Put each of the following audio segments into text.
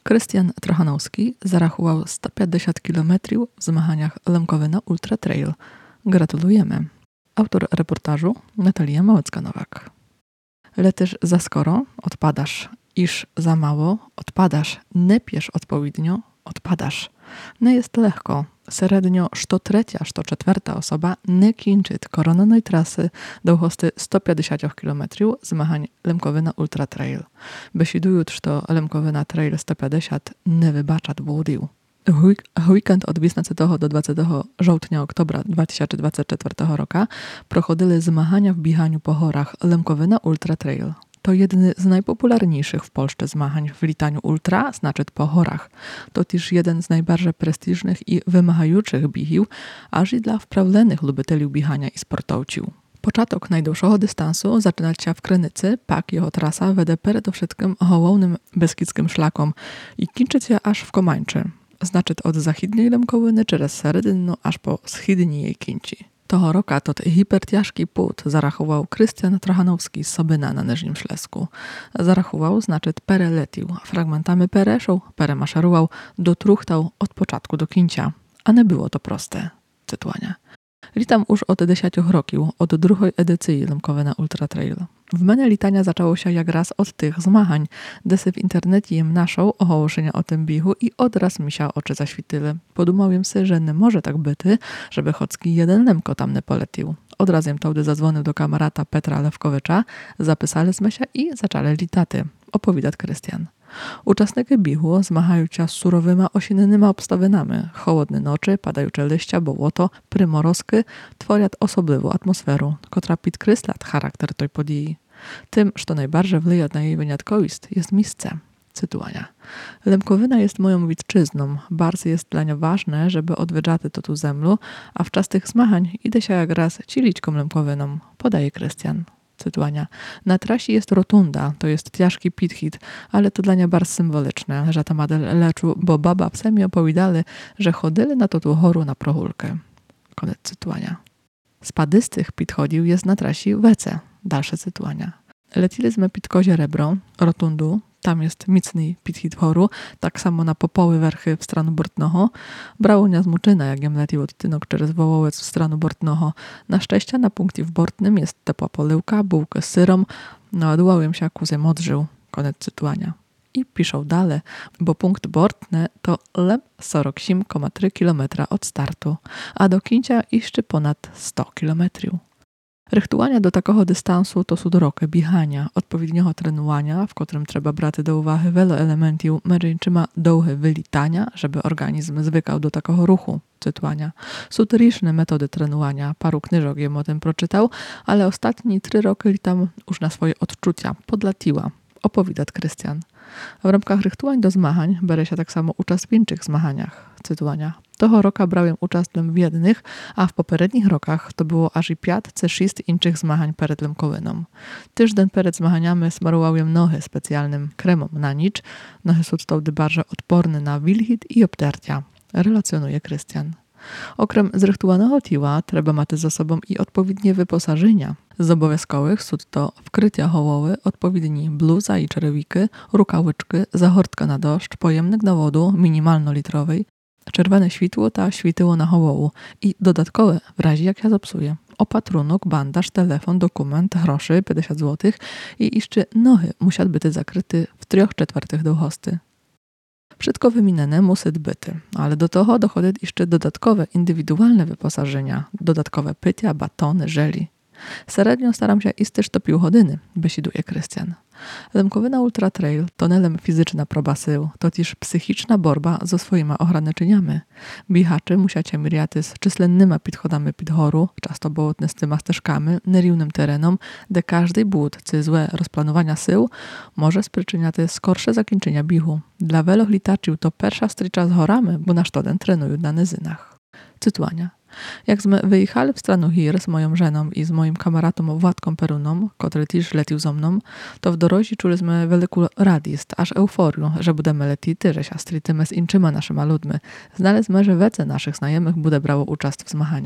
Krystian Trochanowski zarachował 150 km w zmachaniach Lękowyna Ultra Trail. Gratulujemy. Autor reportażu Natalia Małecka-Nowak. Letysz za skoro, odpadasz. Iż za mało, odpadasz. Nie piesz odpowiednio, odpadasz. Nie jest lekko. Serednio što treća, što četvrta osoba ne kinčit koronanoj trasy do hosty 150 km zmahań Lękowyna Ultra Trail. Besiduють, što Lękowyna Trail 150 не вибачать водів. Weekend od 18 do 20 żołtnia-oktobra 2024 roku prochodzili zmagania w bieganiu po horach Lękowyna Ultra Trail. To jedny z najpopularniejszych w Polsce zmachań w litaniu ultra, znaczy po horach. To też jeden z najbardziej prestiżnych i wymagających biegów, aż i dla wprawionych lubicieli biegania i sportowców. Początek najdłuższego dystansu zaczyna się w Krynicy, pak jego trasa wede przede wszystkim hołownym beskidzkim szlakom i kończy się aż w Komańczy. Znaczy od zachodniej Lękowyny przez Seredynno aż po wschodniej jej kinci. Toho roka tot hiperciężki put zarachował Krystian Trochanowski z Sobyna na Niżnym Ślesku. Zarachował, znaczy perelecił, fragmentami pereszał, peremaszerował, dotruchtał od początku do końca. A nie było to proste. Cytuania. Litam już od 10 roków, od drugiej edycji Lękowyna Ultra Trail. W mnie litania zaczęło się jak raz od tych zmachań, desy w internecie jem naszą ogłoszenia o tym biegu i odraz mi się oczy zaśwityle. Podumałem sobie, że nie może tak byty, żeby chocki jeden Lemko tam nie polecił. Odraz jem taudy zadzwonił do kamerata Petra Lewkowicza, zapisaliśmy się i zaczęli litaty. Opowiadać Krystian. Uczestnicy biegu zmachają się z surowymi osiennymi obstawinami. Chłodne nocy, padajuce liścia, bołoto, prymorozki tworzą osobliwą atmosferę, która podkreśla charakter tej podії. Tym, co najbardziej wpływa na jej wyjątkowość, jest miejsce. Cytuania. Lękowyna jest moją ojczyzną. Bardzo jest dla niej ważne, żeby odwiedzać to tu zemlu, a w czas tych zmachań idę się jak raz ciliczką Lękowyną, podaje Krystian. Cytuania. Na trasie jest rotunda, to jest ciężki pit-hit, ale to dla niej bardzo symboliczne, że ta model leczu, bo baba pse mi opowiadali, że chodzili na to tu horu na prochulkę. Koniec cytuania. Spadystych pit-chodził jest na trasie Wece. Dalsze cytuania. Leciliśmy Pitkozie Rebro, rotundu, tam jest mocny pit-hit horu, tak samo na popoły werchy w stronę Bortnoho. Brało mnie zmuczyna, jak jem lecił odtynok przez Wołołec w stronę Bortnoho. Na szczęście na punkcie w Bortnym jest tepła poliwka, bułkę z syrą, naładowałem się kuzem odżył. Koniec cytuania. I piszą dalej, bo punkt Bortne to lep 47,3 km od startu, a do końca jeszcze ponad 100 km. Rychtowania do takiego dystansu to są drogie biegania, odpowiedniego trenowania, w którym trzeba brać do uwagi wiele elementów, męczyma długie wylitania, żeby organizm zwykał do takiego ruchu. Cytuania. Są to różne metody trenowania, paru knyżok jem o tym przeczytał, ale ostatnie 3 roki litam już na swoje odczucia, podlatiła. Opowiada Krystian. W ramach rychtowań do zmachań bierze się tak samo uczest w innych zmachaniach. Cytuania. Toho roka brałem uczest w jednych, a w poprzednich rokach to było aż i 5-6 innych zmachań przed Lękowyną. Tydzień przed zmachaniami smarowałem nohy specjalnym kremom na nicz. Nohy są wtedy bardzo odporne na wilhit i obdarcia. Relacjonuje Krystian. Okrem zrychtowanego tiła trzeba mieć ze sobą i odpowiednie wyposażenia. Z obowiązkowych są to wkrycia hołowe, odpowiedni bluza i czerewiki, rukawyczki, zahortka na deszcz, pojemnik na wodę minimalno-litrowej, czerwone świtło ta śwityło na hołowu i dodatkowe w razie jak się zepsuje. Opatrunok, bandaż, telefon, dokument, groszy, 50 zł i jeszcze nohy muszą być zakryte w 3/4 do hosty. Wszystko wymienione musi być, ale do tego dochodzi jeszcze dodatkowe indywidualne wyposażenia, dodatkowe pycia, batony, żeli. Średnio staram się iść też do półgodziny, besiduje Krystian. Lękowyna Ultra Trail to nie tylko fizyczna próba sił, to też psychiczna borba ze swoimi ograniczeniami. Biegacze musiacie mierzyć z czyslennymi podchodami pod horu, często bołotnystymi ścieżkami, nierównym terenom, gdzie każdy błąd czy złe rozplanowania sił może sprzyczyniać skorsze zakończenia biegu. Dla wielu litaczył to pierwsza strycza z horami, bo na sztoden trenują na nizinach. Cytuania. Jakśmy wyjechali w stronę Hir z moją żoną i z moim kameratom Władką Peruną, który też lecił ze mną, to w dorożi czuliśmy wielką radość, aż euforię, że będziemy lecić, że się strytymy z innymi naszymi ludźmi. Znaliśmy, że wiele naszych znajomych będzie brało uczest w zmachaniach.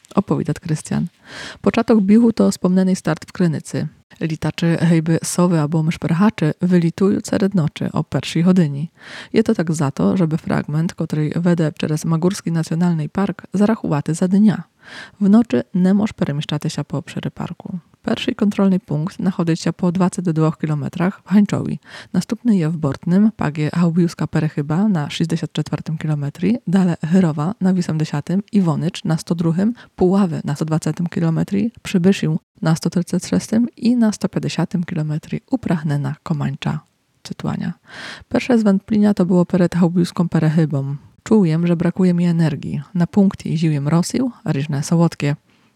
Opowiada Krystian. Początek biegu to wspomniany start w Krynicy. Litaczy hejby sowy albo myszperhaczy wylitują серед nocy o 1 godzinie. Je to tak za to, żeby fragment, który wede przez Magórski Nacjonalny Park, zarachowaty za dnia. W nocy nie możesz przemieszczać się po obszarze parku. Pierwszy kontrolny punkt znajduje się po 22 km w Hańczowi. Następny jest w Bortnym, pagie Haubiuska Perechyba na 64 km, dalej Hyrowa na 80 i Wonycz na 102, Puławy na 120 km, Przybyszył na 136 i na 150 km upragnena Komańcza. Cytuania. Pierwsze zwątpienia to było przed Haubiuską Perechybą. Czułem, że brakuje mi energii. Na punkcie jeździłem rosił, ryżne sałodkie.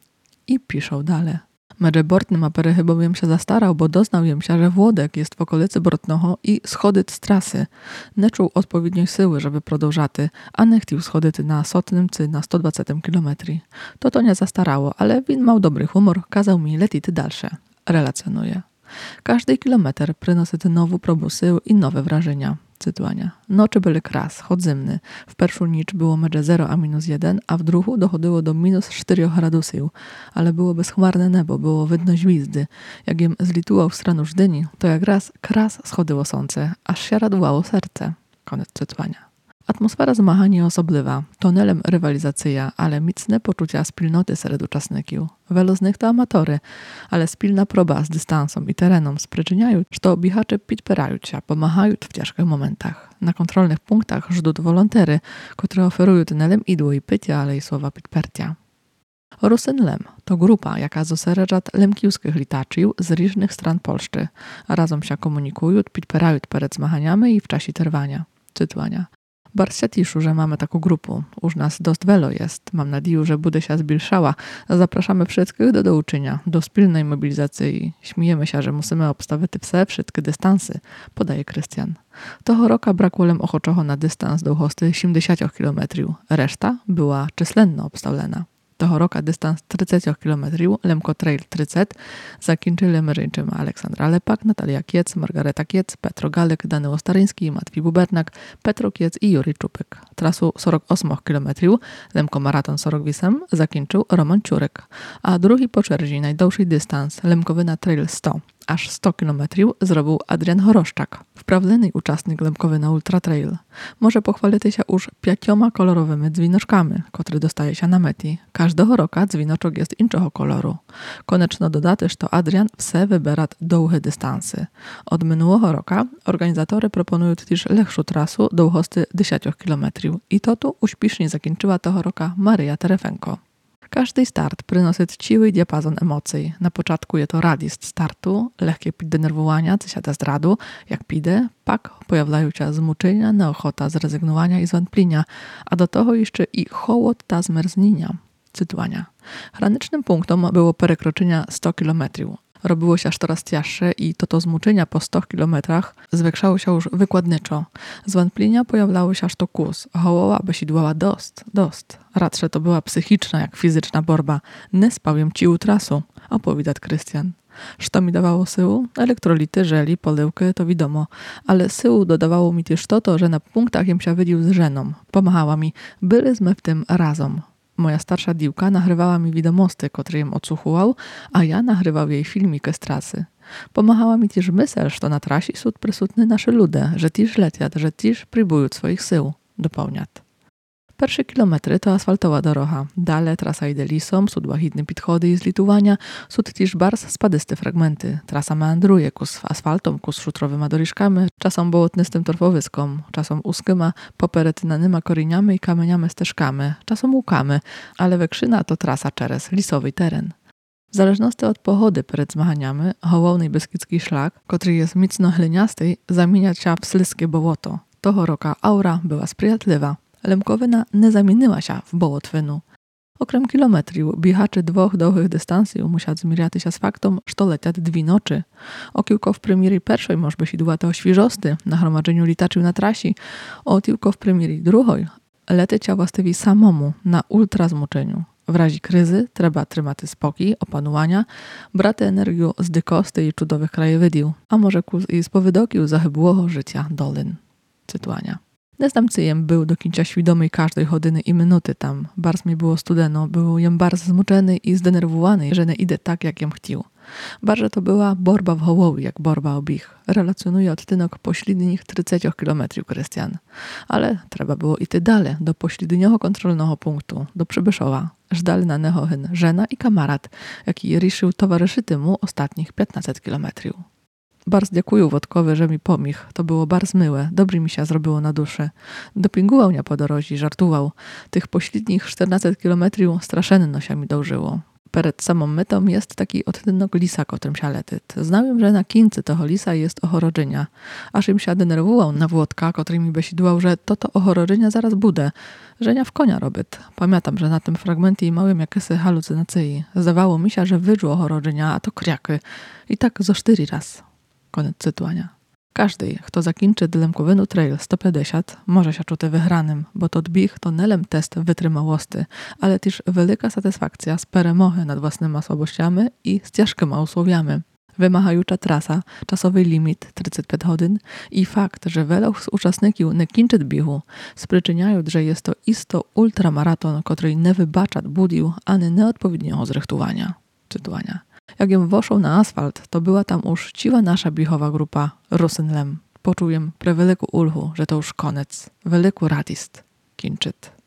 I piszą dalej. Medze Bortnym a Perechybowiem się zastarał, bo doznał jem się, że Włodek jest w okolicy Bortnoho i schody z trasy. Nie czuł odpowiedniej siły, żeby продовжати, a nie chciał schodyć na 100 czy na 120 km. To nie zastarało, ale win miał dobry humor, kazał mi lecieć dalsze. Relacjonuje. Każdy kilometr przynosi nową próbę sił i nowe wrażenia. Cytuania. Nocze były kras, chodzymny. W pierwszą nicz było medze 0 a -1, a w druhu dochodziło do -4 gradusów. Ale było bezchmarne niebo, było widno gwizdy. Jak jem zlituwał w stronę Żdyni, to jak raz kras schodziło słońce, aż się radowało serce. Koniec cytowania. Atmosfera zmagania osobliwa, tunelem rywalizacja, ale mocne poczucia wspólnoty wśród uczestników. Wielu z nich to amatory, ale wspólna próba z dystansem i terenem przyczyniają, że biegacze podpierają się, pomagają w ciężkich momentach. Na kontrolnych punktach żdut wolontery, które oferują tunelem idło i pycia, ale i słowa podparcia. Rusyn Lem to grupa, jaka zosieradza lemkiuskich litaczył z różnych stron Polszczy, a razem się komunikują, podpierają przed zmaganiami i w czasie trwania. Cytowania. Bardzo się cieszę, że mamy taką grupę. Już nas dość wielu jest. Mam nadzieję, że będzie się zbilszała. Zapraszamy wszystkich do douczenia, do wspólnej mobilizacji. Śmiejemy się, że musimy obstawiać wszystkie dystansy, podaje Krystian. Toho roku brakło lem ochoczocho na dystans do hosty 70 km. Reszta była czyslenno obstawiona. Toho roku dystans 30 km, Lemko Trail 30, zakończyli mężczyźni Aleksandra Lepak, Natalia Kiec, Margareta Kiec, Petro Galek, Danyło Staryński, Matwij Bubernak, Petro Kiec i Juri Czupyk. Trasu 48 km, Lemko Maraton 48, zakończył Roman Ciurek, a drugi po czerzi najdłuższy dystans, Lemkowyna Trail 100, aż 100 km, zrobił Adrian Horoszczak, wprawdzony uczestnik Lemkowyna Ultra Trail. Może pochwalić się już 5 kolorowymi dzwinoczkami, które dostaje się na meti. Każdego roku dzwinoczok jest innego koloru. Koniecznie dodać, że to Adrian wse wybiera długie dystansy. Od minionego roku organizatorzy proponują też lepszą trasu długości 10 km i to tu uśpiesznie zakończyła tego roku Maryja Terefenko. Każdy start przynosi cały diapazon emocji. Na początku jest to radist startu, lekkie poddenerwowania, co się da zdradu, jak pidę, pak pojawiają się zmuczenia, neochota, zrezygnowania i zwątpienia, a do tego jeszcze i hołod ta zmerznienia. Cytowania. Granicznym punktem było przekroczenie 100 km. Robiło się aż coraz cięższe i to zmuczenia po 100 kilometrach zwiększało się już wykładniczo. Zwątpienia pojawiały się aż to kus. Hołowa besidłała dost. Radsze to była psychiczna jak fizyczna borba. Nie spałem ciu trasu, opowiada Krystian. Co mi dawało syłu? Elektrolity, żeli, polełki, to wiadomo. Ale syłu dodawało mi też to, że na punktach jem się wydził z żeną. Pomachała mi, byliśmy w tym razem. Moja starsza diłka nagrywała mi wiadomosty, które jem odsłuchał, a ja nagrywał jej filmiki z trasy. Pomachała mi też myśl, że na trasie są przysutni nasze ludy, że też lecią, że też próbują swoich sił, dopełniat. Pierwsze kilometry to asfaltowa droga. Dalej trasa idzie lisą, są błahidne podchody i zlitowania, są też bardzo spadiste fragmenty. Trasa meandruje kus asfaltom, kus szutrowymi doriżkami, czasem błotnistym torfowiskom, czasem uskima, poperetynanymi koryniami i kamieniami ścieżkami, czasem łukami, ale wekrzyna to trasa przez lisowy teren. W zależności od pogody przed zmaganiami, hołowny beskidzki szlak, który jest mocno gliniasty, zamienia się w śliskie bołoto. Toho roku aura była sprzyjatliwa. Lemkowyna nie zamieniła się w bołotwynu. Okrem kilometrów biegacze 2 długich dystansów musiał zmierzyć się z faktem, że leciał 2 nocy. Okiłko w premierii pierwszej może być to świeżosty na gromadzeniu litaczył na trasie, okiłko w premierii drugiej leciał właściwie samomu na ultrazmuczeniu. W razie kryzy trzeba trzymać spokój, opanowania, brać energię z dykosty i cudowych krajowidów, a może i z powydokiu zachybłego życia dolin. Cytowania. Не знам цієм był до кінця świadomy każdej godziny i minuty tam. Bardzo mi było studeno, byłem bardzo zmuczony i zdenerwowany, że nie idę tak, jak jem chciał. Bardzo to była borba w Hołowi, jak borba obich. Relacjonuje odtynok pośrednich 30 km, Krystian. Ale trzeba było iść dalej, do pośredniego kontrolnego punktu, do Przybyszowa. Żdali na nehohyn żena i kamarat, jaki riszył towarzyszyty mu ostatnich 15 km. Bardzo dziękuję Wodkowi, że mi pomógł. To było bardzo miłe. Dobrze mi się zrobiło na duszy. Dopingował mnie po drodze, żartował. Tych pośrednich 14 km straszenno się mi dążyło. Przed samą metą jest taki odtynok lisa, którym się letyt. Znałem, że na kincy toho lisa jest ochorodzenia. Aż im się denerwował na Włodka, który mi besidłał, że to ochorodzenia zaraz bude. Że nie w konia robić. Pamiętam, że na tym fragmencie małem jakieś halucynacje. Zdawało mi się, że wydżu ochorodzenia, a to kriaky. I tak zo 4 raz. Koniec cytowania. Każdy, kto zakończy Lemkowinu Trail 150, może się czuć wygranym, bo to odbieg to nelem test wytrzymałości, ale też wielka satysfakcja z peremochy nad własnymi słabościami i z ciężkimi usłowiami. Wymagająca trasa, czasowy limit 35 godzin i fakt, że wielu z uczestników nie kończy biegu, sprzyczyniają, że jest to isto ultramaraton, który nie wybacza budził ani nieodpowiedniego zrychtowania. Czytowania. Jak jem woszł na asfalt, to była tam już ciła nasza biegowa grupa Rusynlem. Poczułem prewielką ulhu, że to już koniec. Wielką radist. Kończyć.